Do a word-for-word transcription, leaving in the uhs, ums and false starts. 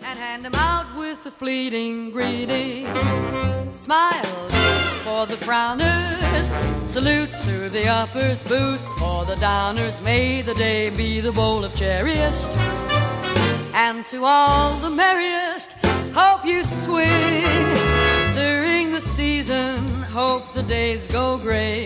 and hand 'em out with a fleeting greeting. Smiles for the frowners, salutes to the uppers, boosts for the downers. May the day be the bowl of cherriest, and to all the merriest, hope you swing during the season. Hope the days go great.